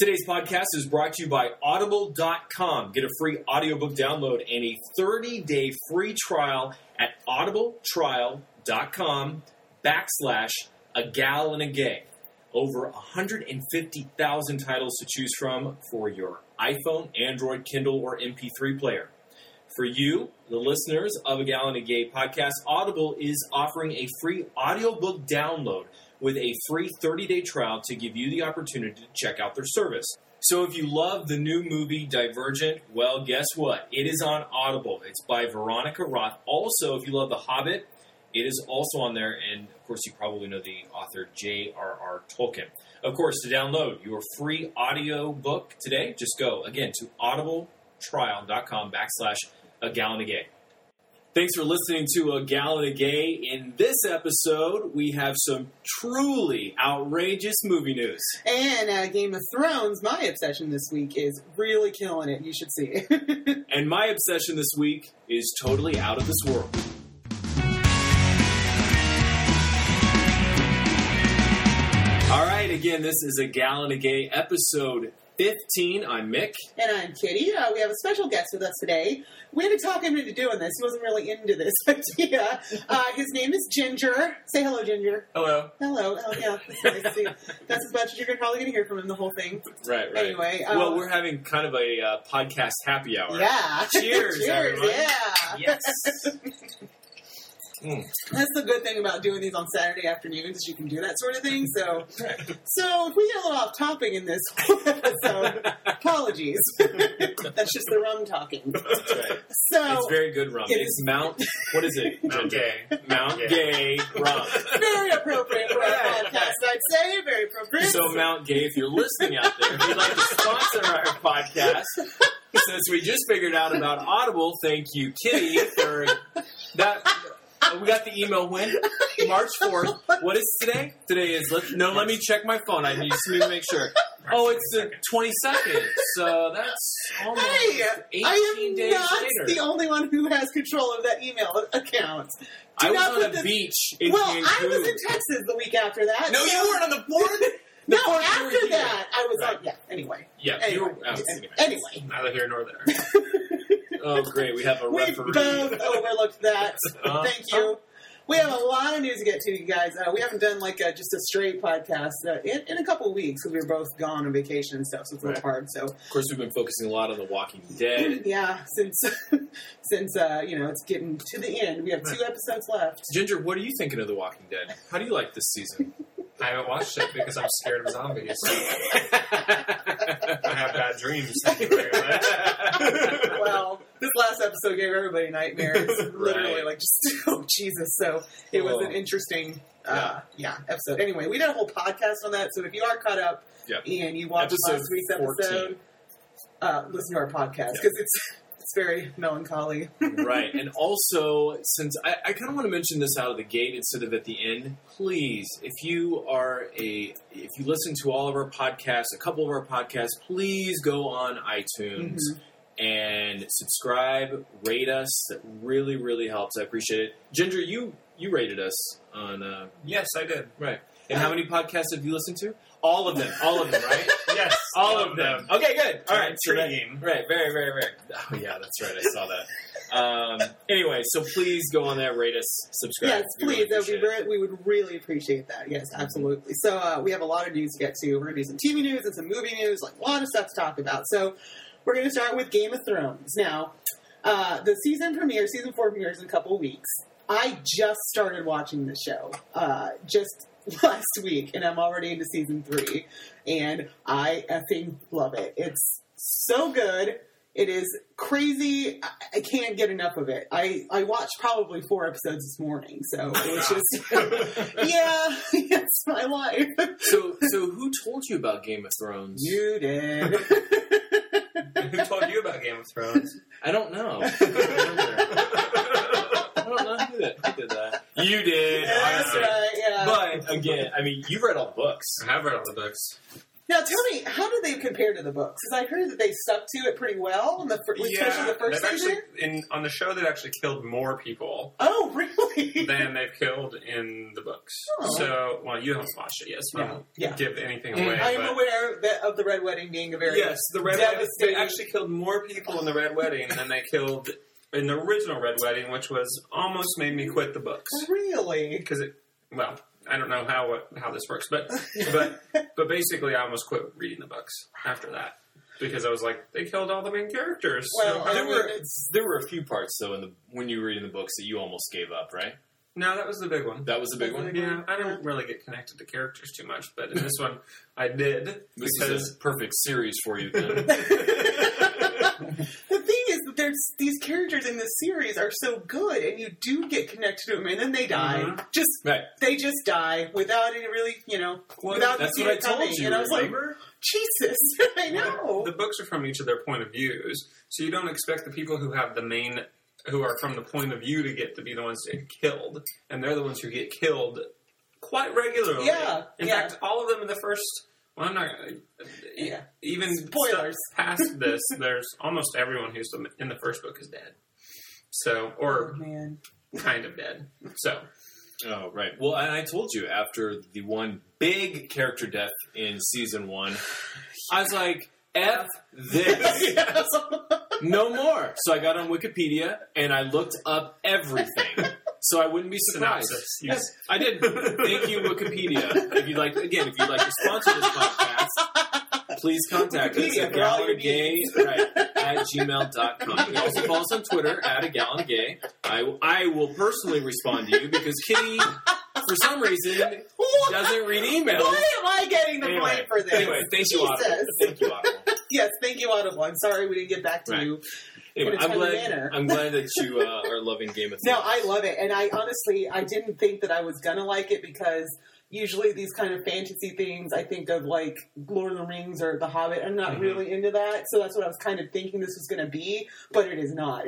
Today's podcast is brought to you by Audible.com. Get a free audiobook download and a 30-day free trial at audibletrial.com/A-Gal-and-a-Gay. Over 150,000 titles to choose from for your iPhone, Android, Kindle, or MP3 player. For you, the listeners of A Gal and a Gay podcast, Audible is offering a free audiobook download with a free 30-day trial to give you the opportunity to check out their service. So if you love the new movie Divergent, well, guess what? It is on Audible. It's by Veronica Roth. Also, if you love The Hobbit, it is also on there. And, of course, you probably know the author J.R.R. Tolkien. Of course, to download your free audio book today, just go, again, to audibletrial.com/A-Gal-and-a-Gay. Thanks for listening to A Gal and a Gay. In this episode, we have some truly outrageous movie news. And Game of Thrones, my obsession this week is really killing it. You should see it. And my obsession this week is totally out of this world. All right, again, this is A Gal and a Gay, episode 15. I'm Mick. And I'm Kitty. We have a special guest with us today. We had to talk him into doing this. He wasn't really into this idea. His name is Ginger. Say hello, Ginger. Hello. Hello. Oh, yeah. That's nice to see you. That's as much as you're probably going to hear from him the whole thing. Right. Anyway. Well, we're having kind of a podcast happy hour. Yeah. Cheers, Cheers, everyone. yeah. Yes. That's the good thing about doing these on Saturday afternoons is you can do that sort of thing. So if we get a little off topic in this episode, apologies. That's just the rum talking. That's right. So it's very good rum. It's Mount, what is it? Mount Gay. Mount Gay rum. Very appropriate for our podcast, I'd say. Very appropriate. So Mount Gay, if you're listening out there, if you'd like to sponsor our podcast, since we just figured out about Audible, thank you, Kitty, for that. We got the email when? March 4th. What is today? Today is, let me check my phone. I need to make sure. Oh, it's the 22nd. So that's almost 18 days not later. the only one who has control of that email account. I was on a beach in Cancun. I was in Texas the week after that. No, you weren't on the board? No, after that, I was on... Yeah, anyway. Yeah, anyway. you were out. Anyway. Neither here nor there. Oh, great. We have a referee. We both overlooked that. Thank you. We have a lot of news to get to, you guys. We haven't done just a straight podcast in a couple of weeks because we were both gone on vacation and stuff, so it's a little hard. So, of course, we've been focusing a lot on The Walking Dead. Yeah, since it's getting to the end. We have 2 episodes left. Ginger, what are you thinking of The Walking Dead? How do you like this season? I haven't watched it because I'm scared of zombies. I have bad dreams. Thank you very much. Well, this last episode gave everybody nightmares. Literally, oh, Jesus. So it was an interesting episode. Anyway, we did a whole podcast on that, so if you are caught up and you watched last week's episode, listen to our podcast, because it's very melancholy. Right. And also, since I kind of want to mention this out of the gate instead of at the end, please, if you listen to all of our podcasts, a couple of our podcasts, please go on iTunes and subscribe, rate us. That really, really helps. I appreciate it. Ginger, you rated us on... Yes, I did. Right. And how many podcasts have you listened to? All of them, right? Yes. All of them. Okay, good. All right. Intriguing. Right, very, very, very. Oh, yeah, that's right. I saw that. Anyway, so please go on there, rate us, subscribe. Yes, please. We would really appreciate that. Yes, absolutely. So we have a lot of news to get to. We're going to do some TV news and some movie news, a lot of stuff to talk about. So we're going to start with Game of Thrones. Now, the season 4 premieres in a couple of weeks. I just started watching the show just last week, and I'm already into season 3, and I effing love it. It's so good. It is crazy. I can't get enough of it. I watched probably 4 episodes this morning, so it was just it's my life. So who told you about Game of Thrones? You did. Who told you about Game of Thrones? I don't know. I don't know who did that. You did. That's right, yeah. But, again, I mean, you've read all the books. I have read all the books. Now, tell me, how do they compare to the books? Because I heard that they stuck to it pretty well, especially the first season. On the show, they've actually killed more people. Oh, really? Than they've killed in the books. Oh. So, well, you haven't watched it yet, so I won't give anything away. I am aware of the Red Wedding being a very the Red Wedding. devastating... They actually killed more people in the Red Wedding than they killed in the original Red Wedding, which was almost made me quit the books. Really? Because I don't know how this works, but basically, I almost quit reading the books after that because I was like, they killed all the main characters. Well, there were a few parts though when you were reading the books that you almost gave up, right? No, that was the big one. That was the big one. Yeah, I don't really get connected to characters too much, but in this one, I did. This is a perfect series for you, then. The thing is that these characters in this series are so good, and you do get connected to them, and then they die. Mm-hmm. They just die without any really, without that's what I told you. And I was remember? like, Jesus, I know. The books are from each of their point of views, so you don't expect the people who have who are from the point of view to get to be the ones to get killed, and they're the ones who get killed quite regularly. Yeah. In fact, all of them in the first. Well, I'm not even spoilers past this. There's almost everyone who's in the first book is dead. So, or kind of dead. So. Oh, right. Well, and I told you after the one big character death in season 1, I was like, F this. Yes. No more. So I got on Wikipedia and I looked up everything. So I wouldn't be surprised. Yes, I did. Thank you, Wikipedia. If you'd like to sponsor this podcast, please contact us at gallongay@gmail.com. You can also follow us on Twitter @agallongay. I will personally respond to you because Kitty, for some reason, doesn't read emails. Why am I getting the blame for this? Anyway, thank you, Audible. Thank you, Audible. Yes, thank you, Audible. I'm sorry we didn't get back to you. Anyway, I'm glad that you are loving Game of Thrones. No, I love it. And I honestly didn't think that I was going to like it because usually these kind of fantasy things, I think of like Lord of the Rings or The Hobbit. I'm not really into that. So that's what I was kind of thinking this was going to be. But it is not.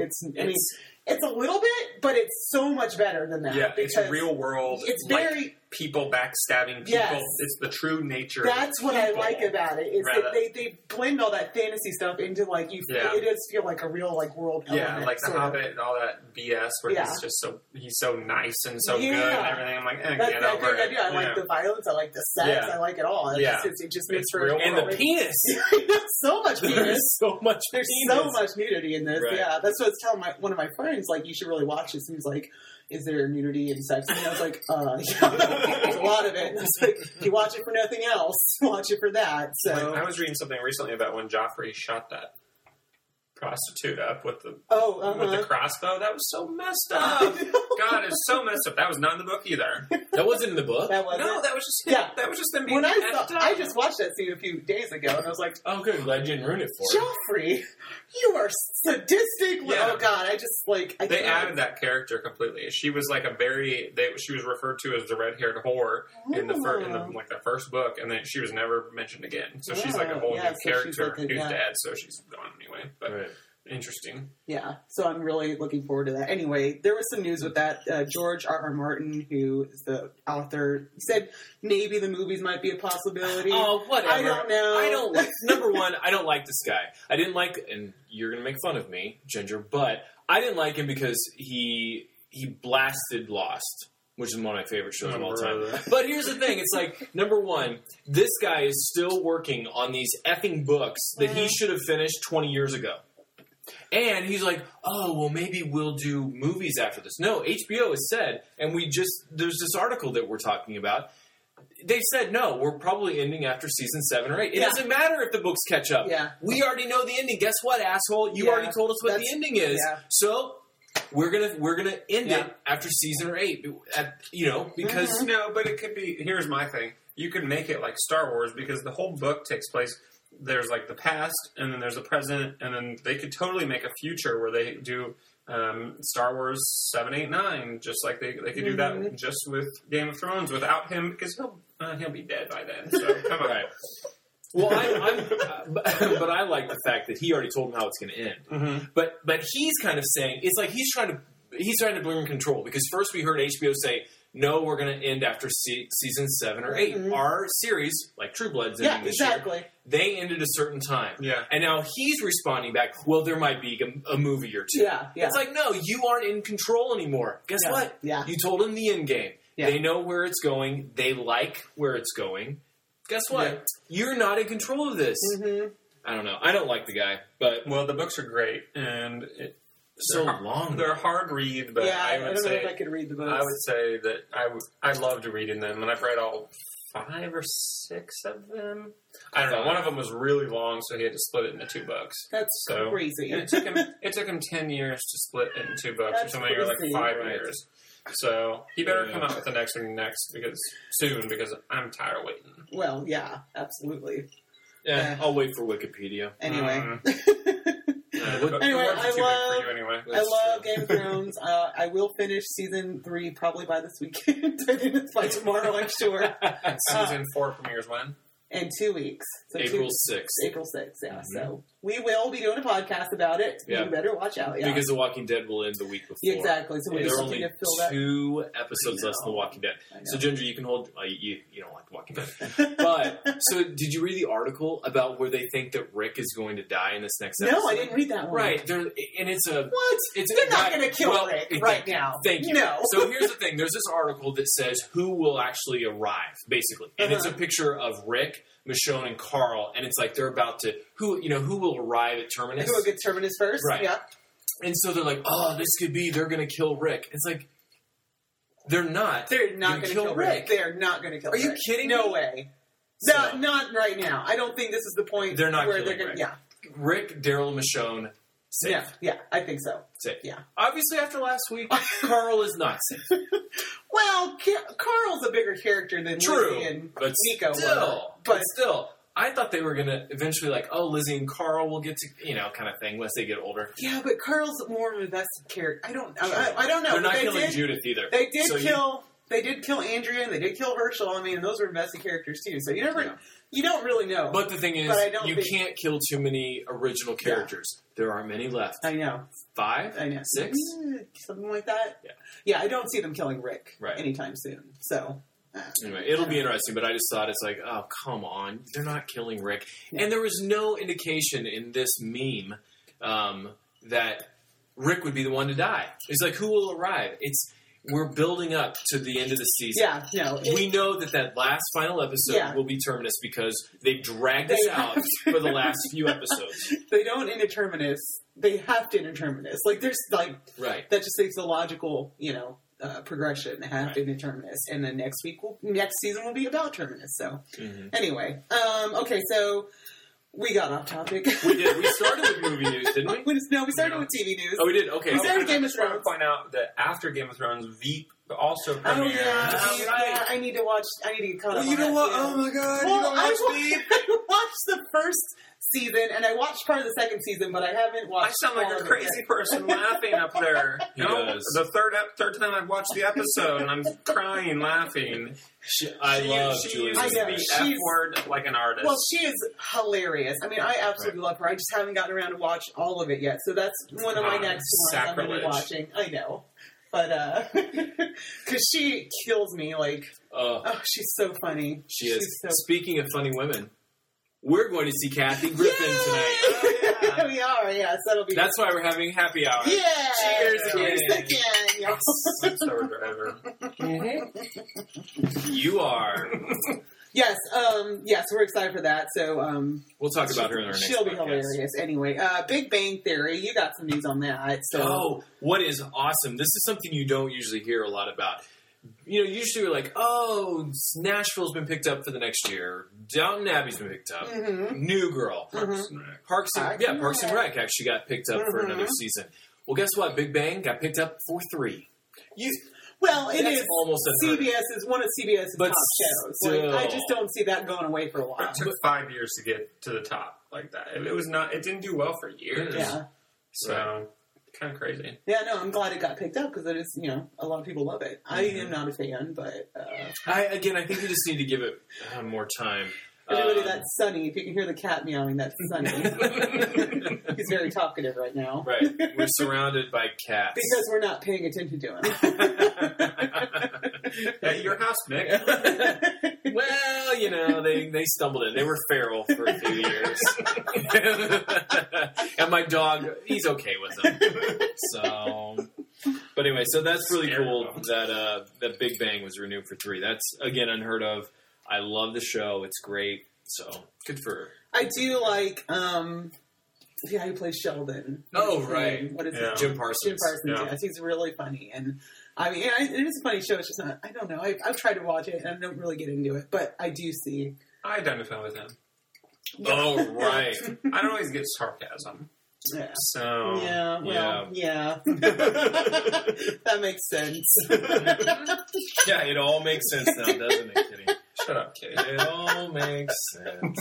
It's a little bit, but it's so much better than that. Yeah, it's real world. It's very... people backstabbing people. Yes. It's the true nature. That's of what I like about it. Is that they blend all that fantasy stuff into like it does feel like a real like world element. Yeah, like The Hobbit and all that BS where he's so nice and so good and everything. I'm like, get over it. I like the violence. I like the sex. I like it all. It just makes for real. And the penis. So much penis. There's so much nudity in this. Right. Yeah, that's what I was telling one of my friends. Like, you should really watch this. And he's like, is there nudity and sex? And I was like, there's a lot of it. And I was like, if you watch it for nothing else, watch it for that. So I was reading something recently about when Joffrey shot that prostitute up with the with the crossbow. That was so messed up. God, it's so messed up. That was not in the book either. That wasn't in the book. That wasn't. No, that was just him. That was just them being I just watched that scene a few days ago, and I was like, "Oh, good, glad you didn't ruin it for Joffrey, you are sadistic." Yeah. Oh God, they added that character completely. She was like she was referred to as the red-haired whore in the first book, and then she was never mentioned again. So she's like a whole new character who's dead. So she's gone anyway. But. Right. Interesting. Yeah, so I'm really looking forward to that. Anyway, there was some news with that. George R.R. Martin, who is the author, said maybe the movies might be a possibility. Oh, whatever. I don't know. Number one, I don't like this guy. I didn't like, and you're going to make fun of me, Ginger, but I didn't like him because he blasted Lost, which is one of my favorite shows of all time. But here's the thing. It's like, number one, this guy is still working on these effing books that he should have finished 20 years ago. And he's like, oh, well, maybe we'll do movies after this. No, HBO has said, and there's this article that we're talking about. They said, no, we're probably ending after season 7 or 8. It doesn't matter if the books catch up. Yeah. We already know the ending. Guess what, asshole? You already told us what the ending is. Yeah. So we're gonna end it after season or 8. Because... No, but it could be... Here's my thing. You could make it like Star Wars because the whole book takes place... There's like the past, and then there's the present, and then they could totally make a future where they do Star Wars 7, 8, 9, just like they could do that just with Game of Thrones without him because he'll be dead by then. So come on. Right. Well, but I like the fact that he already told him how it's going to end. Mm-hmm. But he's kind of saying it's like he's trying to bring control because first we heard HBO say no, we're going to end after season 7 or 8. Mhm. Our series, like True Blood's Yeah, ending this year, exactly. they ended a certain time. Yeah. And now he's responding back, well, there might be a movie or two. Yeah, yeah. It's like, no, you aren't in control anymore. Guess Yeah, what? yeah. You told them the end game. Yeah. They know where it's going. They like where it's going. Guess what? Yeah. You're not in control of this. Mm-hmm. I don't know. I don't like the guy, but Well, the books are great, and so long. They're a hard read, but Yeah, I I would don't know say if I could read the books. I would say that I loved reading them, and I've read all 5 or 6 of them. I don't know. One of them was really long, so he had to split it into 2 books. That's So crazy. and it took him 10 years to split it in 2 books, That's or something, or like crazy. 5 Right. years. So he better come out with the next one soon because I'm tired of waiting. Well, yeah, absolutely. Yeah, I'll wait for Wikipedia. Anyway. Anyway, I love- anyway. I love Game of Thrones. I will finish season 3 probably by this weekend. By tomorrow, I'm sure. Season 4 premieres when? In 2 weeks. So April 2 6th. April 6th, yeah. Mhm. So we will be doing a podcast about it. Yeah. You better watch out. Yeah. Because The Walking Dead will end the week before. Yeah, exactly. So we There just are need only to fill that. 2 episodes I less than The know. Walking Dead. I know. So, Ginger, you can hold... you don't like The Walking Dead. But, so did you read the article about where they think that Rick is going to die in this next episode? No, I didn't read that one. Right. And it's a... What? It's They're not right- going to kill well, Rick thank right you. now. Thank you. No. So here's the thing. There's this article that says who will actually arrive, basically. And it's a Uh-huh. picture of Rick, Michonne, and Carl. And it's like they're about to... Who will arrive at Terminus? Who will get Terminus first? Right. Yeah. And so they're like, oh, this could be... They're going to kill Rick. It's like... They're not. They're not Gonna going to kill kill Rick. Rick. They're not going to kill Are you Rick. kidding No me? way. So- No, not right now. I don't think this is the point They're not where killing they're going Rick. to... Yeah. Rick, Daryl, Michonne, safe. Yeah, I think so. Safe. Yeah. Obviously, after last week, Carl is not safe. Well, Carl's a bigger character than True, Lizzie and but Nico were. still, But still, I thought they were going to eventually, like, oh, Lizzie and Carl will get to, kind of thing, once they get older. yeah, but Carl's more of a vested character. I don't know. They're not but killing Judith either. They did So kill. They did kill Andrea, and they did kill Herschel. I mean, those were vested characters too. So you never, Yeah. you don't really know. But the thing is, But I don't you think- can't kill too many original characters. There aren't many left. I know. 5? I know. 6? Something like that. Yeah. Yeah, I don't see them killing Rick Right. anytime soon. So. Anyway, it'll be interesting, but I just thought it's like, oh, come on. They're not killing Rick. Yeah. And there was no indication in this meme that Rick would be the one to die. It's like, who will arrive? We're building up to the end of the season. Yeah. No. We know that last final episode Yeah. will be Terminus because they dragged us They out have for the last few episodes. They don't end at Terminus. They have to end at Terminus. Like there's like Right. that just takes a logical, progression. They have to end at Terminus, and then next season will be about Terminus. So Mhm. anyway, okay, so we got off topic. We did. We started with movie news, didn't we? No, we started No. with TV news. Oh, we did? Okay. We started Game of I just want to Thrones. point out that after Game of Thrones, Veep also Oh premiered. yeah, right. yeah, I need to watch. I need to get caught up. you on know that, what? too. Oh, my God. Well, you don't watch Veep? I watched the first season, and I watched part of the second season, but I haven't watched. I sound like all a of it crazy yet. person laughing up there. He No, does. the third time I've watched the episode, and I'm crying, laughing. I love she Julie. uses I know, the she's- F word like an artist. Well, she is hilarious. I mean, I absolutely love her. I just haven't gotten around to watch all of it yet, so that's one of my next ones I'm going to be sacrilege. watching. I know, but because she kills me. Like, oh, she's so funny. She is. She's so. Speaking of funny women, we're going to see Kathy Griffin Yay! tonight. Oh, yeah. We are, yes. That'll be. That's why we're having happy hour. yeah. Cheers Cheers again. again. y'all. Sober driver. You are. Yes, yes, we're excited for that. So, We'll talk about her in our next she'll be podcast. hilarious. Anyway, Big Bang Theory, you got some news on that. So, Oh, what is awesome. This is something you don't usually hear a lot about. Usually we're like, oh, Nashville's been picked up for the next year. Downton Abbey's been picked up. Mhm. New Girl. Parks and Rec. Parks and Rec. Rec actually got picked up for Mhm. another season. Well, guess what? Big Bang got picked up for 3. well, it That's is almost unheard of. CBS is one of CBS's But top shows. still. Like, I just don't see that going away for a while. It took 5 years to get to the top like that. It was not. It didn't do well for years. Yeah, So kind of crazy. yeah. No, I'm glad it got picked up because it is. A lot of people love it. I am not a fan, but I think we just need to give it more time. Everybody, that's Sunny. If you can hear the cat meowing, that's Sunny. He's very talkative right now. Right. We're surrounded by cats. Because we're not paying attention to him. At your house, Nick. Well, you know, they stumbled in. They were feral for a few years. And my dog, he's okay with them. So, but anyway, so that's really cool that Big Bang was renewed for 3. That's, again, unheard of. I love the show. It's great. So, good for her. I do like, the guy who plays Sheldon. Right. What is Yeah. it? Jim Parsons. Jim Parsons, Yeah. yes. He's really funny. And, I mean, it is a funny show. It's just not, I don't know. I've tried to watch it, and I don't really get into it. But I do see. I identify with him. Oh, right. I don't always get sarcasm. Yeah. So, Yeah, well, yeah. That makes sense. Yeah, it all makes sense now, doesn't it, Kitty? shut up, Kitty. It all makes sense.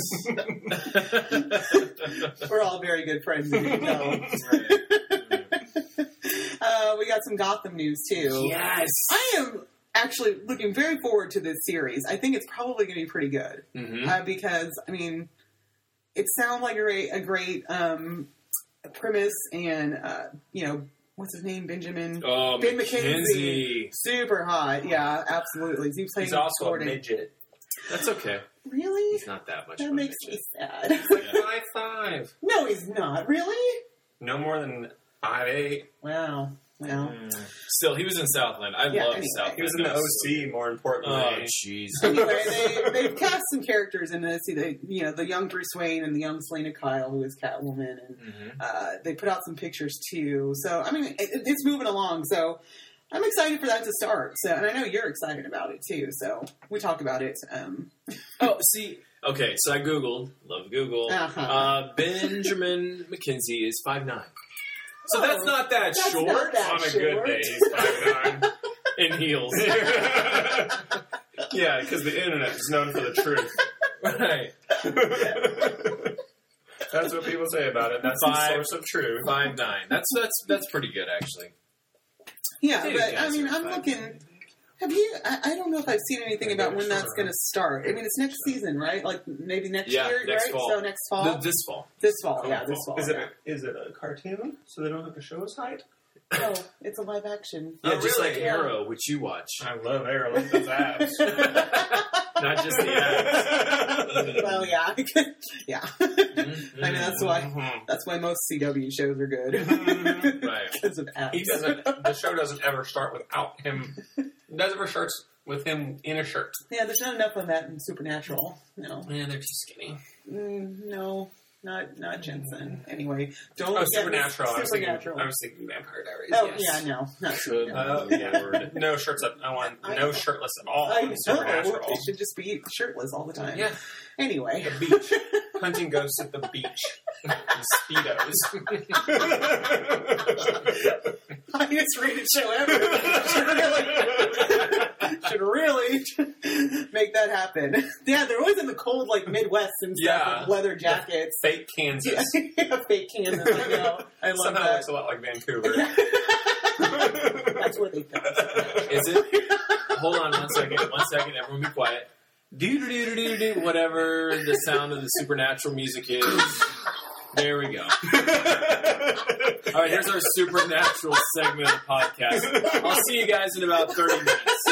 We're all very good friends, as you can tell. We got some Gotham news, too. Yes. I am actually looking very forward to this series. I think it's probably going to be pretty good. Mm-hmm. Because, I mean, it sounds like a great premise, and, you know, what's his name? Benjamin? Oh, Ben McKenzie. Super hot. Yeah, absolutely. He's also a midget. That's okay. Really? He's not that much. That of a makes me midget. sad. Like 5'5". No, he's not. Really? No more than 5'8". Wow. Well, Still, he was in Southland. I Yeah, love anyway. Southland. He was in the OC, more importantly. Oh, jeez. anyway, they've cast some characters in this. The young Bruce Wayne and the young Selena Kyle, who is Catwoman, and they put out some pictures too. So, I mean, it's moving along. So, I'm excited for that to start. So, and I know you're excited about it too. So, we talk about it. Oh, see. Okay, so I Googled. Love Google. Benjamin McKenzie is 5'9". So that's not that That's short. not that On a short. good day, he's 5'9". In heels. Yeah, because the internet is known for the truth. Right. That's what people say about it. That's the source of truth. 5'9". That's pretty good, actually. Yeah, Dude, but I guys mean, are I'm 5'9". looking. Have you? I don't know if I've seen anything about when that's going to start. I mean, it's next season, right? Like maybe next year, next right? fall. So next fall. This fall. This fall, yeah, this fall. Is yeah. it a cartoon, so they don't have to show us height? No, it's a live action. Yeah, just really? like Arrow, which you watch. I love Arrow. Look at those abs. Not just the abs. Well, yeah, yeah. I mean, that's why most CW shows are good Right. because of abs. He doesn't. The show doesn't ever start without him. It doesn't ever starts with him in a shirt. Yeah, there's not enough of that in Supernatural. No, Yeah, they're too skinny. no, not Jensen. Anyway, don't. Oh, get Supernatural. I was Supernatural. thinking Vampire Diaries. Oh yes. yeah, no, not Good Lord. No shirts up. I want no shirtless at all. I in know. Supernatural. They should just be shirtless all the time. Yeah. Anyway. The beach. Hunting ghosts at the beach. And Speedos. Highest rated show ever. Should really make that happen. Yeah, they're always in the cold, like Midwest and stuff, Yeah. with leather jackets. Fake Kansas. Yeah, fake Kansas. I know. I love Somehow that. looks a lot like Vancouver. That's where they filmed. Is it? Hold on 1 second. 1 second. Everyone be quiet. Do whatever the sound of the Supernatural music is. There we go. All right, here's our Supernatural segment of the podcast. I'll see you guys in about 30 minutes.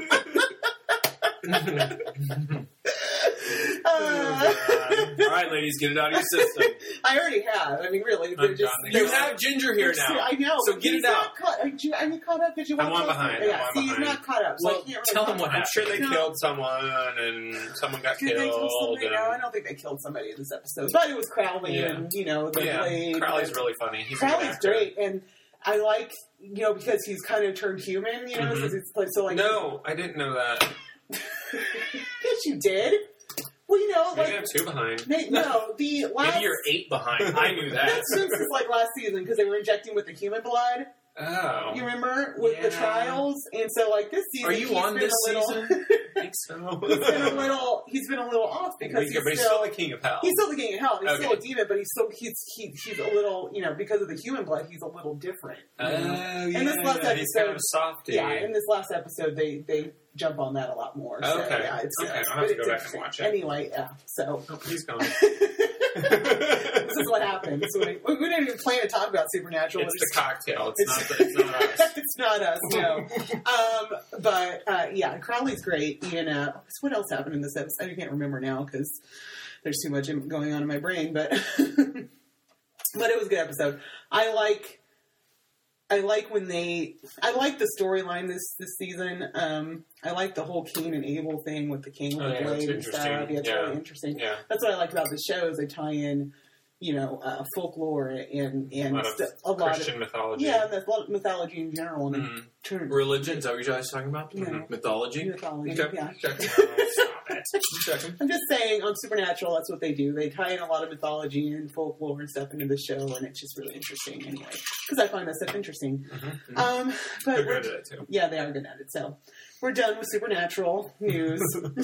All right, ladies, get it out of your system. I already have. I mean, really. They're I'm just, done. You have Ginger here now. I know. So get he's it out. not caught. Are you caught up? Did you watch I'm one those? behind. Yeah, I'm one see, he's behind. not caught up. So Well, I can't really tell him talk what about I'm it. sure they No. killed someone and someone got Did they kill killed. somebody? No, I don't think they killed somebody in this episode. But it was Crowley Yeah. and, the Yeah, Blade. Crowley's really funny. He's a good Crowley's actor. great. And I like, because he's kind of turned human, Mhm. since it's like, so like. No, I didn't know that. Yes, you did. Well, Maybe I'm 2 behind. no, the last. Maybe you're 8 behind. I knew that. That's since it's like last season because they were injecting with the human blood. Oh. You remember with the trials, and so like this season, Are you on this season? I think so. he's been a little off because he's still the king of hell. He's still the king of hell. He's Okay. still a demon, but he's a little, because of the human blood, he's a little different. Oh, yeah. In this last He's kind of episode, softy. yeah, in this last episode, they jump on that a lot more. So, Okay. yeah, it's Okay, I'll have but to go it's back and watch it. Anyway, yeah. So Oh, please go. this is what happens. We didn't even plan to talk about Supernatural. It's the cocktail. It's not us. It's not us, no. But Crowley's great. And what else happened in this episode? I can't remember now because there's too much going on in my brain. But but it was a good episode. I like the storyline this season. I like the whole Cain and Abel thing with the king with the blade and stuff. Yeah, it's really interesting. Yeah. That's what I like about the show is they tie in, folklore and A lot of Christian mythology. Yeah, there's a lot of mythology in general. And Religion, is that what you guys talking about? Yeah. Mythology? Mythology, Okay. yeah. Stop it. Checking. I'm just saying, on Supernatural, that's what they do. They tie in a lot of mythology and folklore and stuff into the show, and it's just really interesting anyway. Because I find that stuff interesting. Mm-hmm. But They're good at it, too. Yeah, they are good at it. So, we're done with Supernatural news.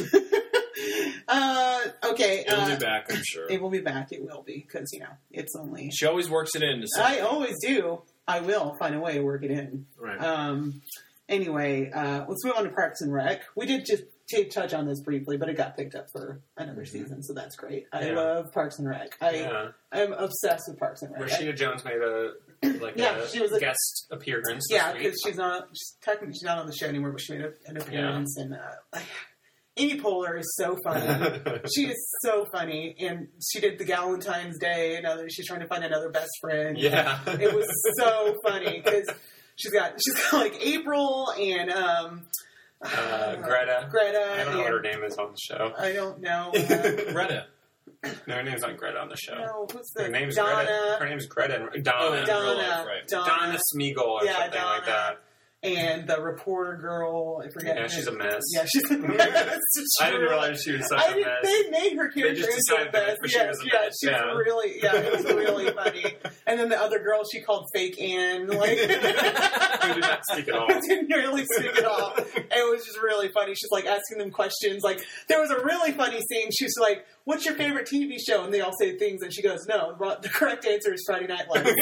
Okay. It'll be back, I'm sure. It will be back. It will be, because, it's only... She always works it in. I always do. I will find a way to work it in. Right. Anyway, let's move on to Parks and Rec. We did just touch on this briefly, but it got picked up for another season, so that's great. I love Parks and Rec. I'm obsessed with Parks and Rec. Rashida Jones made a she was a guest appearance. Yeah, because she's not on the show anymore, but she made an appearance. And Amy Poehler is so funny. She is so funny, and she did the Galentine's Day. She's trying to find another best friend. Yeah, it was so funny because she's got like April and Greta. I don't know what her name is on the show. I don't know. Greta. No, her name's not Greta on the show. No, who's her name's Donna. Greta. Her name's Greta. Donna. Donna Smeagol or something like that. And the reporter girl, I forget. Yeah, she's a mess. Yeah, she's a mess. I didn't realize she was such a mess. They made her character into a mess. She's really, it was really funny. And then the other girl, she called fake Ann. Who did not speak at all. Didn't really speak at all. It was just really funny. She's like asking them questions. Like, there was a really funny scene. She's like, "What's your favorite TV show?" And they all say things, and she goes, "No, the correct answer is Friday Night Lights."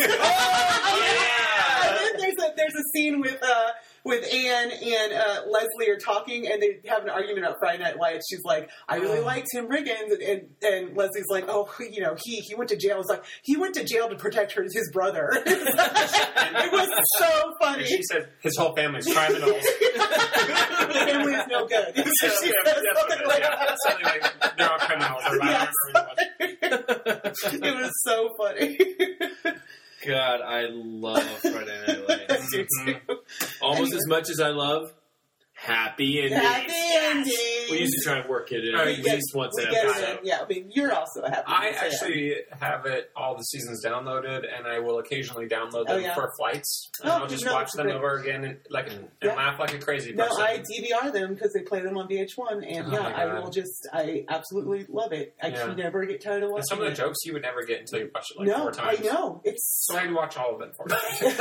And then there's a scene with Anne and Leslie are talking, and they have an argument about Friday Night Lights. She's like, "I really like Tim Riggins," and Leslie's like, "Oh, he went to jail." It's like, he went to jail to protect his brother. It was so funny. And she said his whole family's criminals. The family is no good. So she said something like that. Something like they're all criminals. It was so funny. God, I love Friday Night Lights. Almost as much as I love Happy Endings. Happy Endings. We used to try and work it in at least once an episode. Yeah, I mean, you're also a Happy I Endings. actually have all the seasons downloaded, and I will occasionally download them for flights. And I'll just watch them over again and laugh like a crazy person. No, I DVR them because they play them on VH1, and I absolutely love it. I can never get tired of watching it. Some of the jokes you would never get until you watch it 4 times. I know. So I'd watch all of them 4 times.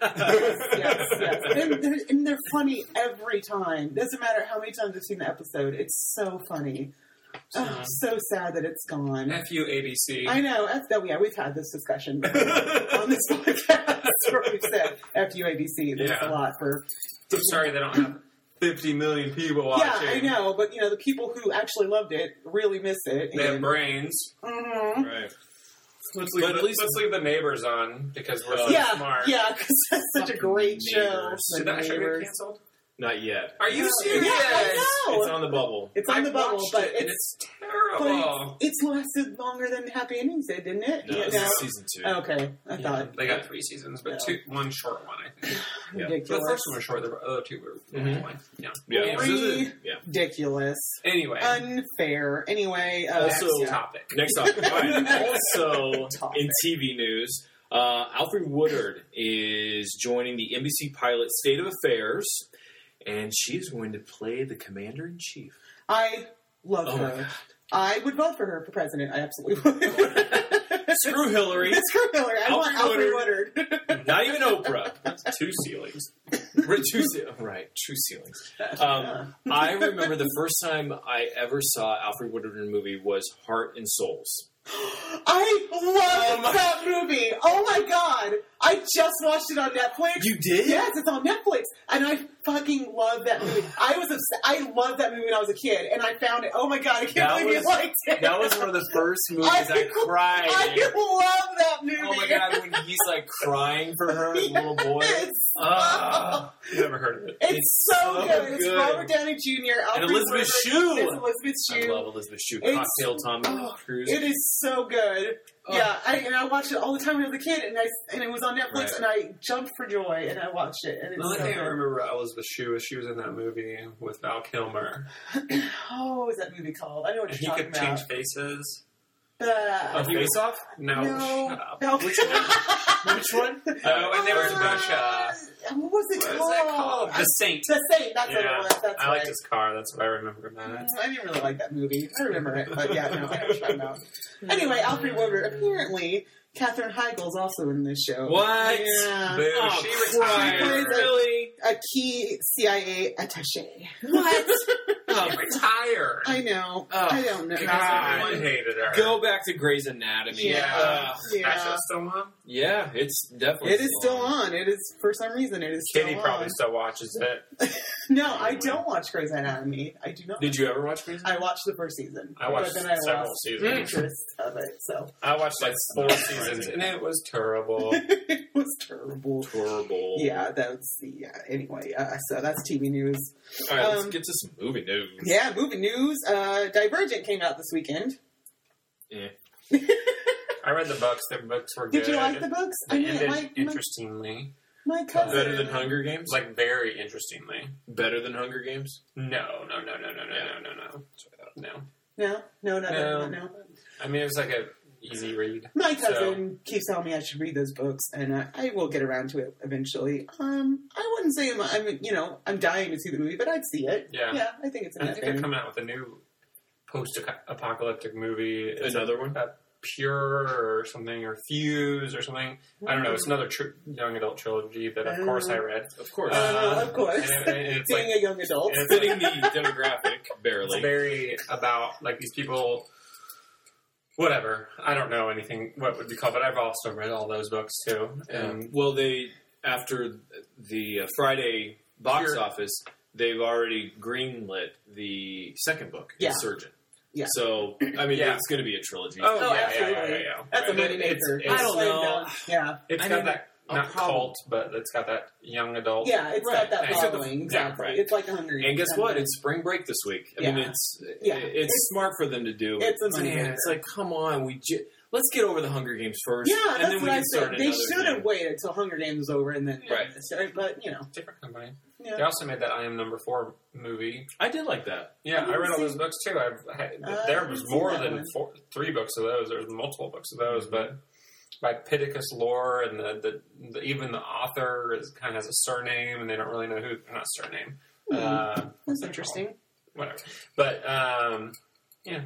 yes. And they're funny every time. Doesn't matter how many times I've seen the episode. It's so funny. So sad that it's gone. F-U ABC. I know. We've had this discussion on this podcast where we've said F-U ABC. There's a lot for... I'm sorry they don't have 50 million people watching. Yeah, I know. But, the people who actually loved it really miss it. They have brains. Mm-hmm. Right. Let's leave the neighbors on because we're so smart. Yeah, because that's such a great show. Did that show get canceled? Not yet. Are you serious? Yeah, I know. It's on the bubble. It's on the bubble, but it's terrible. It's lasted longer than Happy Endings did, didn't it? No, this is season 2. Okay, I thought they got 3 seasons, but one short one, I think. Ridiculous. The first one was short. The other 2 were long. Ridiculous. Anyway, unfair. Anyway, also topic. Next topic. All right. Also, in TV news, Alfre Woodard is joining the NBC pilot State of Affairs. And she's going to play the Commander-in-Chief. I love her. I would vote for her for president. I absolutely would. Screw Hillary. Screw Hillary. I want Alfre Woodard. Not even Oprah. Two ceilings. Right, two ceilings. I remember the first time I ever saw Alfred Woodard movie was Heart and Souls. I love that movie. Oh my god. I just watched it on Netflix. You did? Yes, it's on Netflix. And I fucking love that movie. I loved that movie when I was a kid. And I found it. Oh my god, I can't believe you liked it. That was one of the first movies I cried. I love that movie. Oh my god, when he's like crying for her, Yes. little boy. Never heard of it. It's so good. It's good. Robert Downey Jr. And Alfred Elizabeth Woodard. Shue. It's Elizabeth Shue. I love Elizabeth Shue. It's- Cocktail Tom Cruise. It is so good. Oh. Yeah, I watched it all the time when I was a kid, and it was on Netflix, Right. and I jumped for joy, and I watched it, and The it's only so thing I good. remember about Elizabeth Shue is she was in that movie with Val Kilmer. Oh, what was that movie called? I know what And you're he talking could change about. faces. A Face Off? No, No. shut up. No. Which one? Oh, and there was Russia. What was it What called? is that called? The Saint. The Saint. That's what it Yeah, was. That's I right. liked his car. That's what I remember about it. I didn't really like that movie. I remember it, but yeah, no, I know what you're talking about. Anyway, Alfred Woodard. Apparently, Katherine Heigl's also in this show. What? Yeah. Boo, Oh, she Christ. retired. Really? A key CIA attaché. What? Oh, She retired. I know. Oh, I don't know. Because God. everyone hated her. Go back to Grey's Anatomy. Yeah. That show's still on? Yeah, it's definitely It is still on. It is, for some reason, it is still Kitty on. probably still watches it. No, I don't watch Grey's Anatomy. I do not. Did you ever watch Grey's Anatomy? I watched the first season. I watched but then I several lost seasons. interest of it, so. I watched like That's 4 not seasons, surprising. and it was terrible. It was terrible. Horrible. Yeah, that's the, anyway, so that's TV news. All right, let's Um, get to some movie news. Yeah, movie news. Divergent came out this weekend. Yeah. I read the books. The books were good. Did you like the books? They ended my interestingly. cousin. Better than Hunger Games? Like, very interestingly. Better than Hunger Games? No. No. I mean, it was like a easy read. My cousin keeps telling me I should read those books, and I will get around to it eventually. I wouldn't say I'm dying to see the movie, but I'd see it. Yeah. I think it's a I nice think they're thing. coming out with a new post-apocalyptic movie. It's Another one? Pure or something, or Fuse or something. I don't know. It's another young adult trilogy that, of course, I read. Of course. Of course. And it's Being like, a young adult. and Fitting the demographic, barely. it's very about like these people. Whatever. I don't know anything what would be called, but I've also read all those books too. And Well, they, after the Friday box Sure. office, they've already greenlit the second book, Yeah. Insurgent. Yeah. So, I mean, Yeah. it's going to be a trilogy. Oh, Oh, yeah, absolutely. yeah. That's Right. a money maker. It's- I don't know. Yeah. It's I got mean, that not problem. cult, but it's got that young adult. Yeah, it's Right. got that Except the- following. yeah, Exactly. right. It's like a Hunger Games. And guess what? It's spring break this week. I mean, Yeah. it's Yeah. it's smart for them to do. It's a money maker. It's like, come on, let's get over the Hunger Games first. Yeah, and that's then we what I can start said. They another should have thing. waited until Hunger Games was over and then Right. But Different company. yeah. They also made that I Am Number 4 movie. I did like that. Yeah, I I read all didn't those books too. I There didn't was see more that than one. 3 books of those. There was multiple books of those, but by Pittacus lore and the even the author kind of has a surname, and they don't really know who. Not surname. That's interesting. Whatever. But yeah,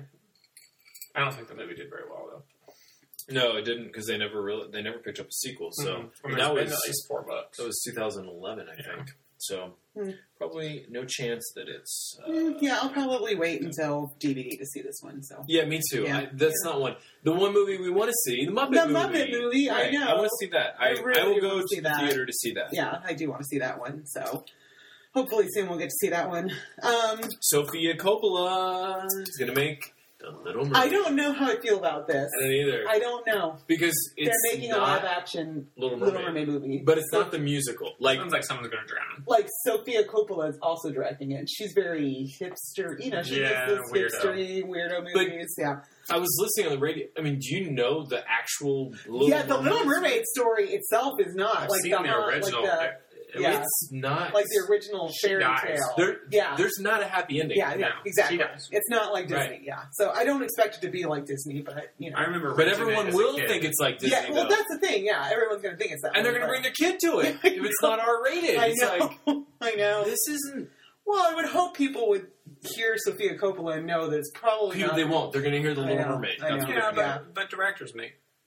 I don't think the movie did very well though. No, it didn't because they never picked up a sequel. So I mean, that there's was been at least 4 books. that was 2011, I think. So probably no chance that it's. Yeah, I'll probably wait until DVD to see this one. So Yeah, me too. Yeah. That's not one. The one movie we want to see, the Muppet movie. Muppet movie, I Right. know. I want to see that. I really will go wanna to see the that. theater to see that. yeah, I do want to see that one. So hopefully soon we'll get to see that one. Sofia Coppola is going to make The Little Mermaid. I don't know how I feel about this. I don't either. I don't know. Because it's They're making a not live action Little Little Mermaid. Mermaid movie, But it's So- not the musical. Like, Sounds like someone's going to drown. Like Sophia Coppola is also directing it. She's very hipster, she Yeah, makes this weirdo. hipstery weirdo movies. Yeah, I was listening on the radio. I mean, do you know the actual Little yeah. The Mermaid? Little Mermaid story itself is not I've like seen the, the hot- original. like yeah. It's not. the original fairy dies. tale. Yeah, There's not a happy ending. yeah, No, exactly. she does. It's not like Disney. Right. Yeah, so I don't expect it to be like Disney, but I remember But renting everyone it as a will kid. think it's like Disney, yeah. Well, though. that's the thing. Yeah, everyone's going to think it's that. And they're way, going to but- bring their kid to it if it's not R-rated. I It's know. like, I know. this isn't... Well, I would hope people would hear Sophia Coppola and know that it's probably People, not. they won't. They're going to hear The I Little know, Mermaid. I That's know. what Yeah, they're but directors make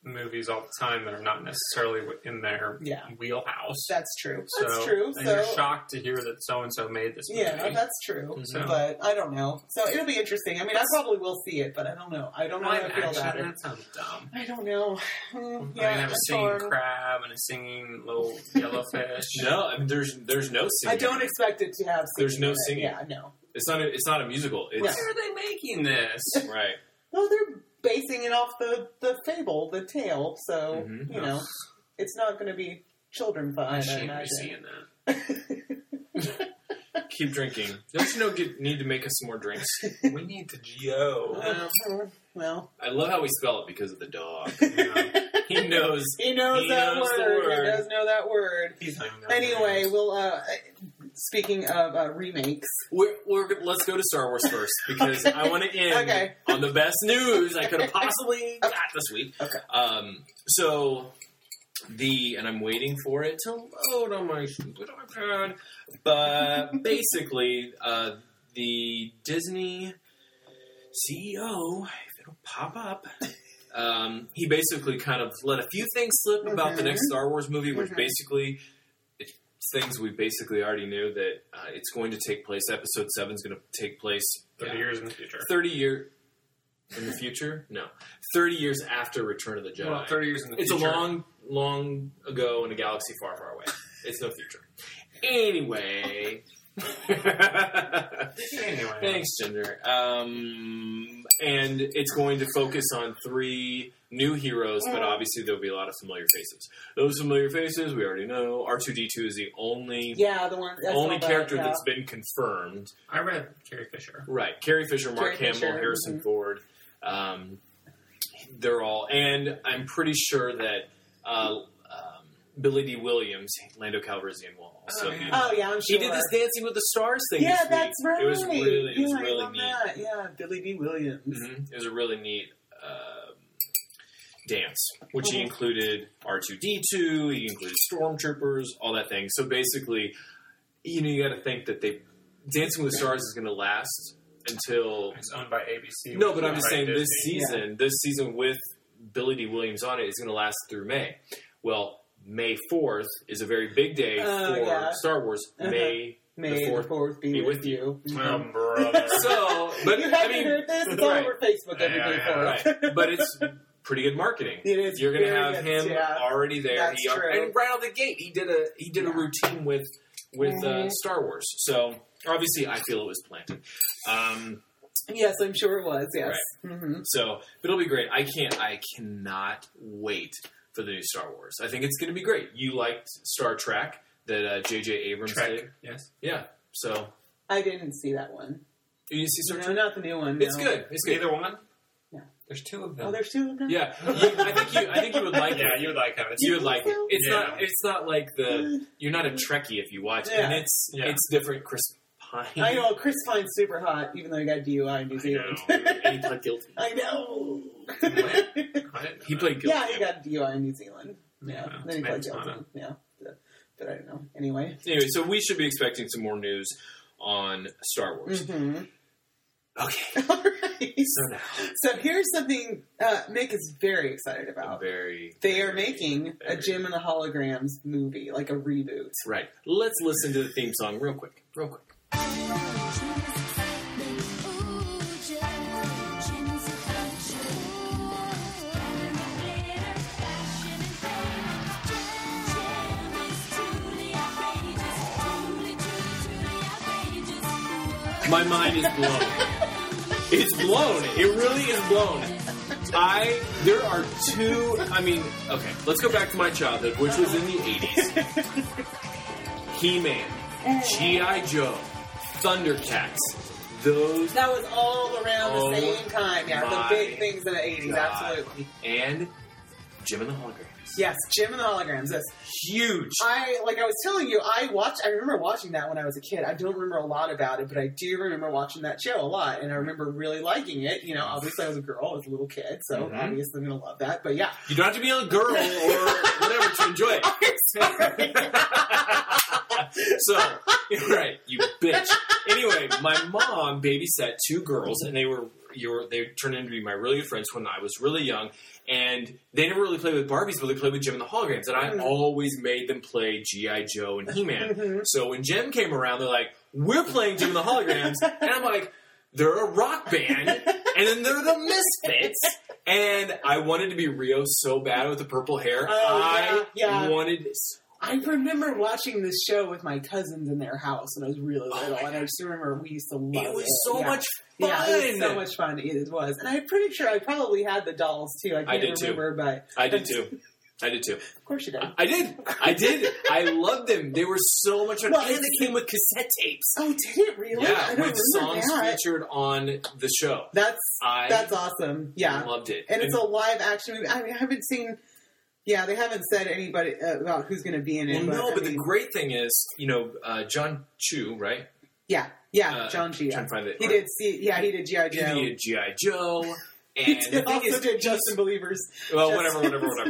movies all the time that are not necessarily in their wheelhouse. That's true. So, That's true. And you're shocked to hear that so-and-so made this movie. Yeah, that's true. So. But I don't know. So it'll be interesting. I mean, I probably will see it, but I don't know. I don't know how I feel about it. That sounds dumb. I don't know. I'm going to have a singing crab and a singing little yellowfish. No, I mean, there's no singing. I don't expect it to have singing. There's no singing. Yeah, no. It's not a musical. It's, Why are they making this? Right. Well, they're basing it off the fable, the tale, so, you know, it's not going to be children fun, I shouldn't imagine. be seeing that. Keep drinking. Don't you know need to make us some more drinks? We need the G.O. Well. I love how we spell it because of the dog. He knows. He knows that the word. word. He does know that word. He's not even Anyway, we'll, speaking of remakes. Let's go to Star Wars first, because I want to end on the best news I could have possibly got this week. Okay. And I'm waiting for it to load on my iPad. But basically, the Disney CEO, if it'll pop up, he basically kind of let a few things slip about the next Star Wars movie, which basically, it's things we basically already knew, that it's going to take place, Episode 7 is going to take place 30 years in the future. 30 years in the future? No. 30 years after Return of the Jedi. Well, 30 years in the future. It's a long, long ago in a galaxy far, far away. It's no future. Anyway. Thanks, Ginger. And it's going to focus on 3 new heroes, but obviously there'll be a lot of familiar faces. Those familiar faces, we already know. R2-D2 is the only character that's been confirmed. I read Carrie Fisher. Right. Carrie Fisher, Mark Hamill, Harrison Ford. They're all... And I'm pretty sure that Billy D. Williams, Lando Calrissian, will also be... Oh, yeah, I'm sure. He did this Dancing with the Stars thing this week. That's right. It was really neat. That. Yeah, Billy D. Williams. It was a really neat dance, which he included R2-D2, he included Stormtroopers, all that thing. So basically, you got to think that Dancing with the Stars is going to last until... It's owned by ABC. No, but I'm just saying this season with Billy D. Williams on it is going to last through May. Well, May 4th is a very big day for Star Wars. May the 4th be with you. Brother. So, but you haven't heard this? It's all over Facebook every day for right. But it's pretty good marketing. It is. You're going to have him already there. That's true. And right out of the gate, he did a routine with Star Wars. So obviously, I feel it was planted. Yes, I'm sure it was. Yes. Right. So, but it'll be great. I cannot wait for the new Star Wars. I think it's going to be great. You liked Star Trek that J.J. Abrams did? Yes. Yeah. So I didn't see that one. You didn't see Star Trek? No, not the new one. It's good. It's good. Either one? Yeah. There's 2 of them. Oh, there's 2 of them? Yeah. I think you would like it. Yeah, you would like it. You would like it. It's not like you're not a Trekkie if you watch it. And it's different. Chris Pine. I know. Chris Pine's super hot, even though he got DUI in New Zealand. And he pled guilty. I know. He played guilty. Yeah, he got DUI in New Zealand. Yeah. Yeah, Then he pled guilty. Yeah. But I don't know. Anyway, so we should be expecting some more news on Star Wars. Okay. All right. So here's something Mick is very excited about. They are making a Jim and the Holograms movie, like a reboot. Right. Let's listen to the theme song real quick. My mind is blown. It's blown. It really is blown. There are 2, okay, let's go back to my childhood, which was in the 80s. He-Man, G.I. Joe, Thundercats, That was all around the same time. Yeah, the big things in the 80s, absolutely. And Jim and the Holograms. Yes, Jim and the Holograms. That's huge. I was telling you, I remember watching that when I was a kid. I don't remember a lot about it, but I do remember watching that show a lot, and I remember really liking it. You know, obviously I was a girl, I was a little kid, so obviously I'm going to love that. But yeah. You don't have to be a girl or whatever to enjoy it. I'm sorry. So, right, you bitch. Anyway, my mom babysat 2 girls, and they turned into be my really good friends when I was really young. And they never really played with Barbies, but they played with Jem and the Holograms. And I always made them play G.I. Joe and He-Man. So when Jem came around, they're like, we're playing Jem and the Holograms. And I'm like, they're a rock band, and then they're the Misfits. And I wanted to be Rio so bad with the purple hair. I wanted this. I remember watching this show with my cousins in their house when I was really little, and I just remember we used to love it. It was so much fun. Yeah, it was so much fun. It was. And I'm pretty sure I probably had the dolls, too. I can't remember, but... I did, too. Of course you did. I did. I loved them. They were so much fun. And they came with cassette tapes. Oh, did it really? Yeah, with songs featured on the show. That's awesome. Yeah. I loved it. And it's a live action movie. I mean, I haven't seen... Yeah, they haven't said anybody about who's going to be in it. Well, but the great thing is, John Chu, right? Yeah, John Chu. Trying to find it. He did G.I. Joe. He did G.I. Joe. And he also did Justin Believers. Well, whatever.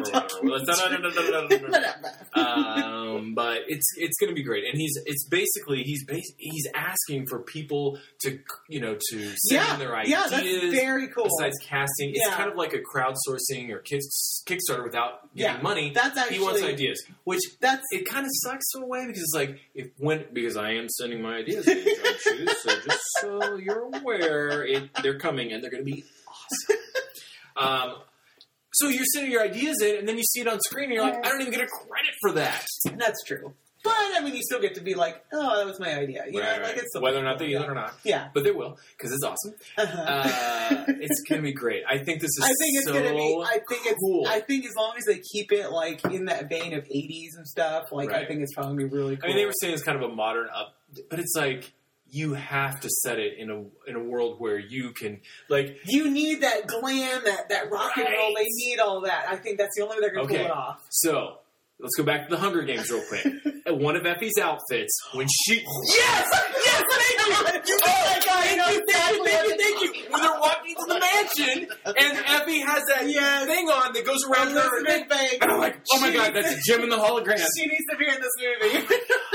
But it's going to be great, and he's asking for people to send in their ideas. Yeah, that's very cool. Besides casting, it's kind of like a crowdsourcing or Kickstarter without getting money. That's actually, he wants ideas, which it kind of sucks in a way because it's like because I am sending my ideas to John Chu, so just so you're aware, they're coming and they're going to be awesome. So you're sending your ideas in, and then you see it on screen, and you're like, I don't even get a credit for that. That's true. But, I mean, you still get to be like, oh, that was my idea. Right. It's whether or not they use it or not. Yeah. But they will, because it's awesome. It's going to be great. I think this is cool. I think as long as they keep it, like, in that vein of 80s and stuff, I think it's probably really cool. I mean, they were saying it's kind of a modern but it's like... You have to set it in a world where you can you need that glam, that rock and roll. They need all that. I think that's the only way they're going to pull it off. So let's go back to the Hunger Games real quick. One of Effie's outfits when she thank you. Oh my God! Thank you. When they're walking to the mansion and Effie has that thing on that goes around her neck, and I'm like, oh my God, that's Jem and the Holograms. She needs to be in this movie.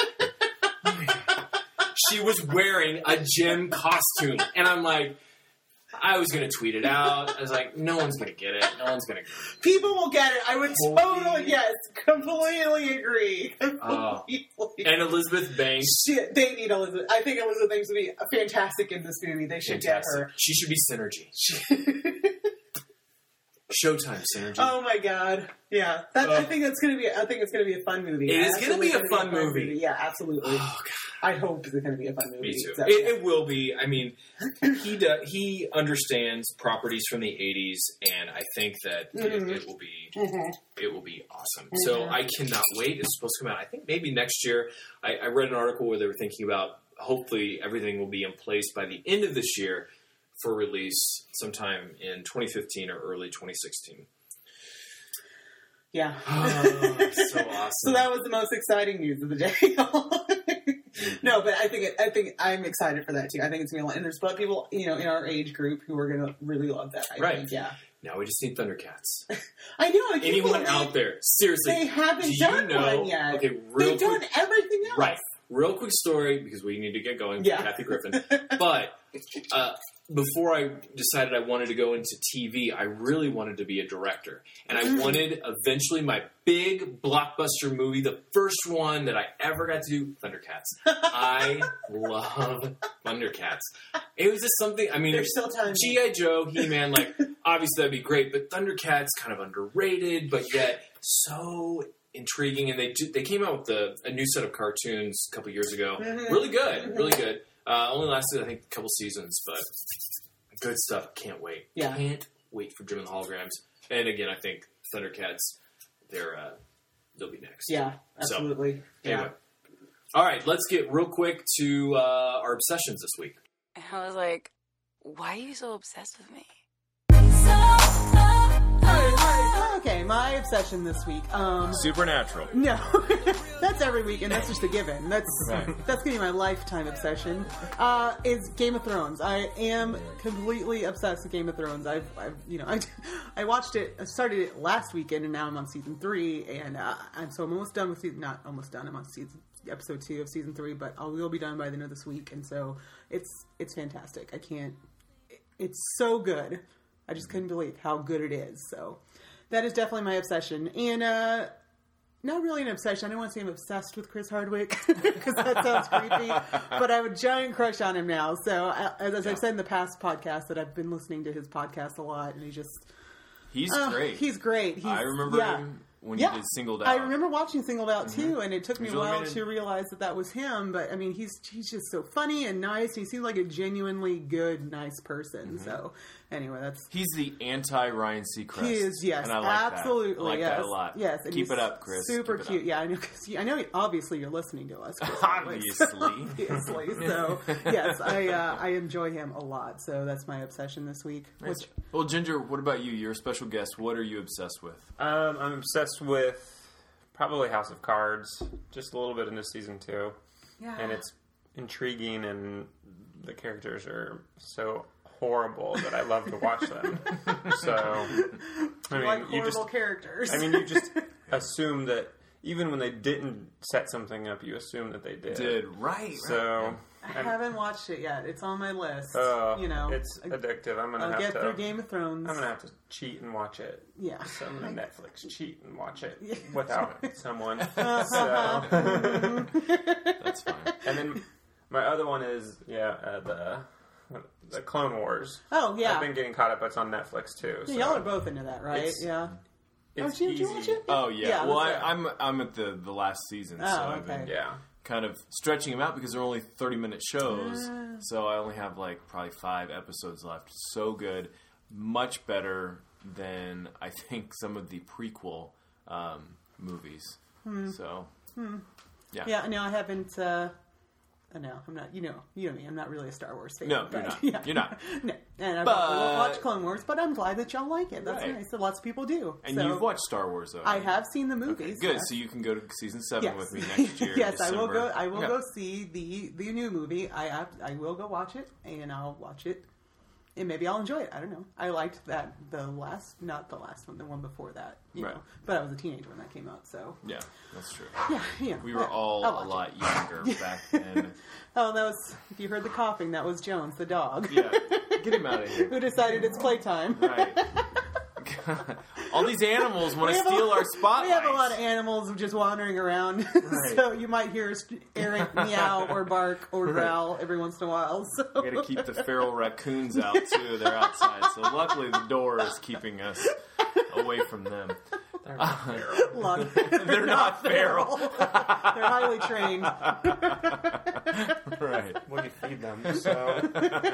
She was wearing a Jem costume. And I'm like, I was going to tweet it out. I was like, no one's going to get it. No one's going to get it. People will get it. I would completely agree. And Elizabeth Banks. They need Elizabeth. I think Elizabeth Banks would be fantastic in this movie. They should get her. She should be Synergy. Showtime Synergy. Oh my God! Yeah, I think it's gonna be. I think it's gonna be a fun movie. It is gonna be a fun movie. Yeah, absolutely. Oh God! I hope it's gonna be a fun movie. Me too. It will be. I mean, he understands properties from the '80s, and I think that it will be. It will be awesome. So I cannot wait. It's supposed to come out. I think maybe next year. I read an article where they were thinking about hopefully everything will be in place by the end of this year. For release sometime in 2015 or early 2016. Yeah. Oh, so awesome. So that was the most exciting news of the day. No, but I think I'm excited for that too. I think it's gonna be and there's people, in our age group who are gonna really love that. I think, yeah. Now we just need Thundercats. I know. Anyone out there? Seriously. They haven't done one yet. Okay, They've done everything else. Right. Real quick story, because we need to get going. Yeah. Kathy Griffin. But before I decided I wanted to go into TV, I really wanted to be a director. And I wanted, eventually, my big blockbuster movie, the first one that I ever got to do, Thundercats. I love Thundercats. It was just something, I mean, there's still time. G.I. Joe, He-Man, obviously that'd be great, but Thundercats, kind of underrated, but yet so intriguing. And they came out with a new set of cartoons a couple years ago. Really good, really good. Only lasted, I think, a couple seasons, but good stuff. Can't wait. Yeah. Can't wait for Jem and the Holograms. And again, I think Thundercats, they'll be next. Yeah, absolutely. So, anyway. All right, let's get real quick to our obsessions this week. And I was like, why are you so obsessed with me? Okay, my obsession this week. Supernatural. No, that's every week, and that's just a given. That's gonna be my lifetime obsession. Is Game of Thrones. I am completely obsessed with Game of Thrones. I watched it. I started it last weekend, and now I'm on season 3, and I'm almost done with season. Not almost done. I'm on season episode 2 of season 3, but we'll be done by the end of this week, and so it's fantastic. It's so good. I just couldn't believe how good it is. So that is definitely my obsession, and not really an obsession. I don't want to say I'm obsessed with Chris Hardwick because that sounds creepy, but I have a giant crush on him now. So as I've said in the past podcast, that I've been listening to his podcast a lot, and he's great. He's great. I remember him when you did Singled Out. I remember watching Singled Out too, and it took me a while to realize that was him. But I mean, he's just so funny and nice. He seems like a genuinely good, nice person. So anyway, he's the anti-Ryan Seacrest. He is, yes, and I like absolutely. That. I like that a lot. Yes, and keep it up, Chris. Super cute. Yeah, I know. I know. Obviously, you're listening to us. Chris, obviously. So yes, I enjoy him a lot. So that's my obsession this week. Nice. Well, Ginger, what about you? You're a special guest. What are you obsessed with? I'm obsessed with probably House of Cards. Just a little bit into season 2. Yeah. And it's intriguing, and the characters are so horrible that I love to watch them. So, I mean, like horrible characters. I mean, you just assume that even when they didn't set something up, you assume that they did. Right. So I haven't watched it yet. It's on my list. It's addictive. I'll get through Game of Thrones. I'm gonna have to cheat and watch it. Yeah. So I'm gonna Netflix cheat and watch it without someone. That's fine. And then my other one is the Clone Wars. Oh yeah. I've been getting caught up. It's on Netflix too. So. Yeah, y'all are both into that, right? Yeah. It's did you watch it? Oh yeah. Well, I'm at the last season, so I've been kind of stretching them out because they're only 30-minute shows. So I only have probably 5 episodes left. So good, much better than I think some of the prequel movies. So yeah. Yeah. No, I haven't. No, I'm not. You know me. I'm not really a Star Wars fan. No, you're not. Yeah. You're not. No, and I won't watch Clone Wars, but I'm glad that y'all like it. That's nice. That lots of people do. And you've watched Star Wars, though. I have seen the movies. Okay, good. So you can go to season 7 with me next year. Yes, I will go. I will go see the new movie. I will go watch it, and I'll watch it. And maybe I'll enjoy it. I don't know. I liked that not the last one, the one before that. You know, but I was a teenager when that came out, so yeah, that's true. Yeah. We were all a lot younger back then. Oh, that was. If you heard the coughing, that was Jones, the dog. Yeah, get him out of here. Who decided it's playtime? Right. God. All these animals want to steal our spotlight. We have a lot of animals just wandering around, so you might hear Eric meow or bark or growl every once in a while. So. We got to keep the feral raccoons out too. They're outside, so luckily the door is keeping us away from them. They're not feral. They're not feral. They're highly trained. Right. When you feed them, so.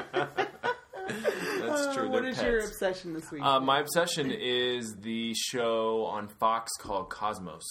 That's true. What is your obsession this week? My obsession is the show on Fox called Cosmos.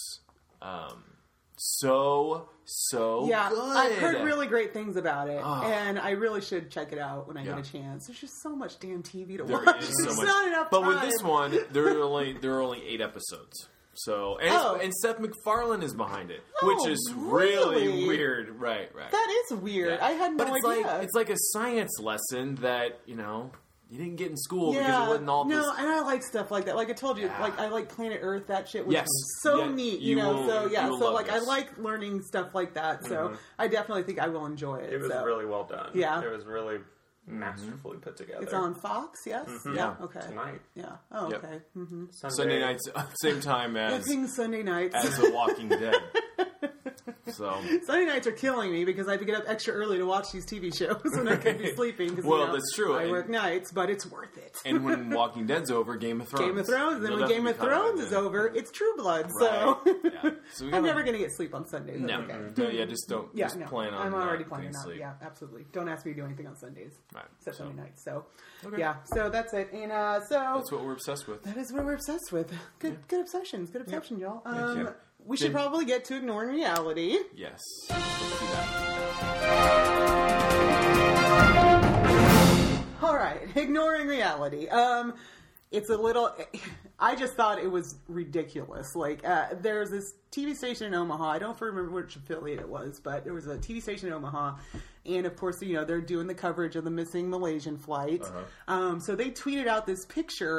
So good. I've heard really great things about it, and I really should check it out when I get a chance. There's just so much damn TV to watch. There's not enough time. But with this one, there are only 8 episodes. So and Seth MacFarlane is behind it, which is really weird. Right. That is weird. Yeah. I had no idea. It's like a science lesson that you didn't get in school because it wasn't all this. No, and I like stuff like that. Like I told you, I like Planet Earth. That shit was neat. I like learning stuff like that. So I definitely think I will enjoy it. It was really well done. Yeah, it was really masterfully put together. It's on Fox, yes? Mm-hmm. Yeah, okay. Tonight. Yeah. Oh, okay. Mm-hmm. Sunday nights, same time as Sunday nights. As The Walking Dead. So Sunday nights are killing me because I have to get up extra early to watch these TV shows when I could be sleeping. That's true. I work nights, but it's worth it. And when Walking Dead's over, Game of Thrones. And when Game of Thrones is over, it's True Blood. Right. So I'm never going to get sleep on Sundays. No. Okay. Just don't. Just plan on. I'm already planning on. Yeah, absolutely. Don't ask me to do anything on Sundays. Right. Except Sunday nights. So so that's it. And that's what we're obsessed with. That is what we're obsessed with. Good obsessions. Good obsession, y'all. We should probably get to ignoring reality. Yes. Let's do that. All right, ignoring reality. It's a little. I just thought it was ridiculous. Like, there's this TV station in Omaha. I don't remember which affiliate it was, but there was a TV station in Omaha, and of course, they're doing the coverage of the missing Malaysian flight. So they tweeted out this picture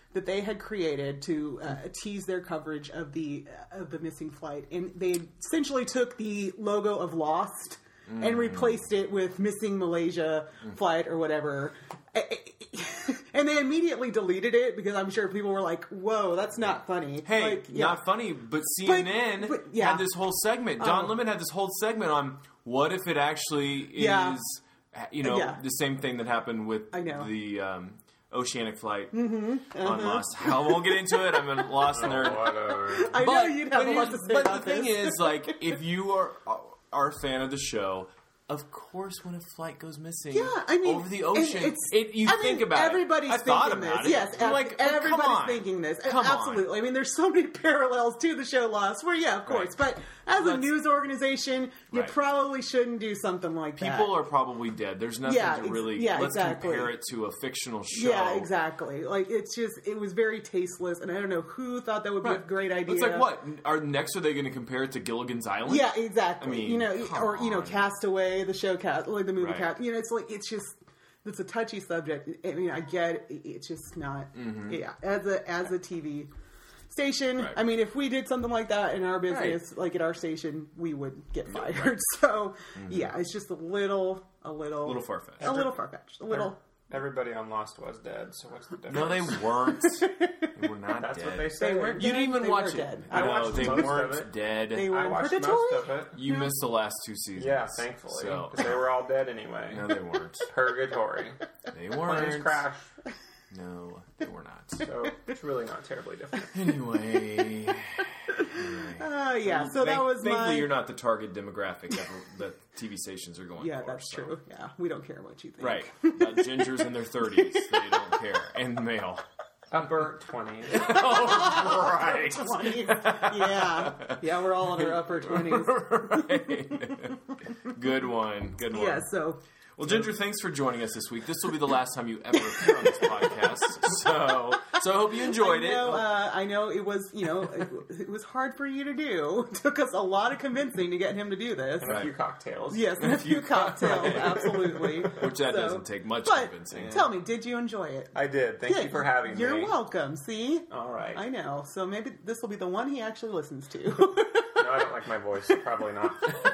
that they had created to tease their coverage of the missing flight, and they essentially took the logo of Lost and replaced it with Missing Malaysia Flight or whatever. And they immediately deleted it because I'm sure people were like, whoa, that's not funny. Hey, not funny, but CNN had this whole segment. Don Lemon had this whole segment on what if it actually is, the same thing that happened with the Oceanic Flight on Lost. I won't get into it. I'm a Lost nerd. Whatever. I know you'd have a lot to say about this. But the thing is, like, if you are a fan of the show, of course, when a flight goes missing over the ocean, think about everybody's it. thinking this. Yes, everybody's thinking this. Absolutely. I mean, there's so many parallels to the show Lost where, of course. Right. But as a news organization, you probably shouldn't do something like that. People are probably dead. There's nothing to really... let's compare it to a fictional show. Yeah, exactly. Like, it's just... It was very tasteless, and I don't know who thought that would be a great idea. It's like, what? Next, are they going to compare it to Gilligan's Island? Yeah, exactly. I mean, Castaway, the show like the movie Cast. It's like, it's just... It's a touchy subject. I mean, I get it. It's just not... Yeah, as a TV... station. I mean, if we did something like that in our business, like at our station, we would get fired. So, it's just a little far-fetched. A little far-fetched. Everybody on Lost was dead, so what's the difference? No, they weren't. They were not That's dead. what they say. They weren't You didn't even watch it. Dead. No, they weren't dead. They were I watched purgatory? most of it. You missed the last 2 seasons. Yeah, thankfully. Because they were all dead anyway. No, they weren't. Purgatory. They weren't. Planes crash. No, they were not. So it's really not terribly different. Anyway. So that was thankfully you're not the target demographic that TV stations are going for. Yeah, that's true. Yeah, we don't care what you think. Right. About gingers in their 30s. They don't care. And male. Upper 20s. Oh, right. 20s. Yeah, we're all in our upper 20s. Right. Good one. Yeah, so... Well, Ginger, thanks for joining us this week. This will be the last time you ever appear on this podcast. So I hope you enjoyed it. I know it was, it was hard for you to do. It took us a lot of convincing to get him to do this. And a few cocktails. Yes, and a few cocktails, absolutely. Which doesn't take much convincing. Tell me, did you enjoy it? I did. Thank you for having me. You're welcome. See? All right. I know. So maybe this will be the one he actually listens to. No, I don't like my voice. So probably not.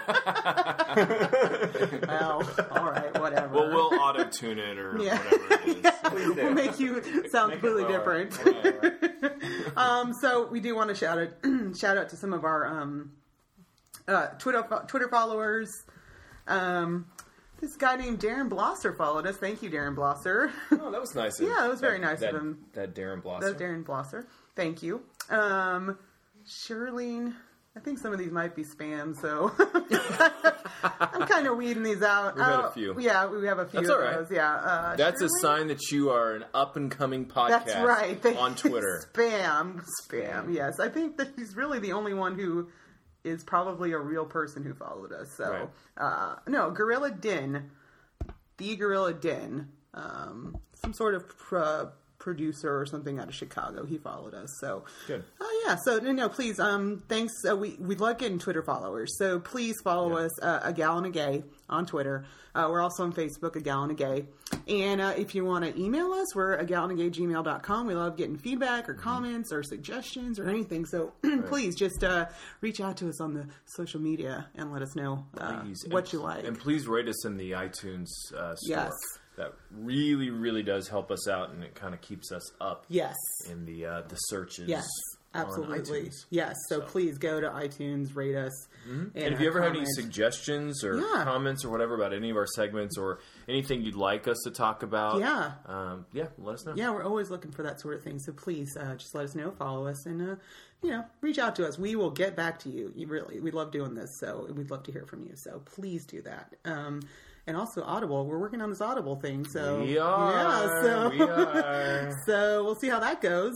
Well, all right, whatever. Well, we'll auto-tune it or whatever it is. Please do. We'll make you sound completely different. So we do want to shout out to some of our Twitter followers. This guy named Darren Blosser followed us. Thank you, Darren Blosser. Oh, that was nice. Yeah, it was very nice of him. That Darren Blosser. That Darren Blosser. Thank you. Shirlene. I think some of these might be spam, so I'm kind of weeding these out. We've had a few. Yeah, we have a few That's of all right. those. Yeah, That's Shirlene? a sign that you are an up-and-coming podcast. That's right. On Twitter. Spam. Yes, I think that he's really the only one who is probably a real person who followed us. So, no, Gorilla Din, the Gorilla Din, some sort of producer or something out of Chicago. He followed us. So good. So please, thanks. We love getting Twitter followers. So please follow us, A Gallon of Gay on Twitter. We're also on Facebook, A Gallon of Gay. And if you want to email us, we're agallonofgay@gmail.com. We love getting feedback or comments or suggestions or anything. So please just reach out to us on the social media and let us know what you like. And please rate us in the iTunes store. Yes. That really, really does help us out, and it kind of keeps us up. Yes. In the searches. Yes. Absolutely. Yes. So please go to iTunes, rate us. Mm-hmm. And if you ever have any suggestions or comments or whatever about any of our segments or anything you'd like us to talk about, let us know. Yeah, we're always looking for that sort of thing. So please just let us know, follow us, and reach out to us. We will get back to you. We love doing this, so we'd love to hear from you. So please do that. And also Audible. We're working on this Audible thing, so we are. So we'll see how that goes.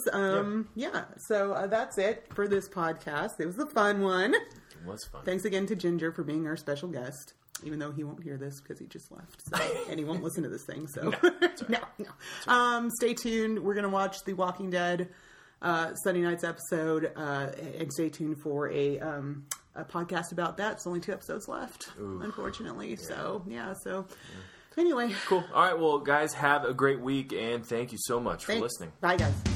So that's it for this podcast. It was a fun one. It was fun. Thanks again to Ginger for being our special guest, even though he won't hear this because he just left, and he won't listen to this thing. So no. Stay tuned. We're gonna watch The Walking Dead Sunday night's episode, and stay tuned for a podcast about that. It's only 2 episodes left, unfortunately. Yeah. So anyway. Cool. All right, well, guys, have a great week, and thank you so much for listening. Bye, guys.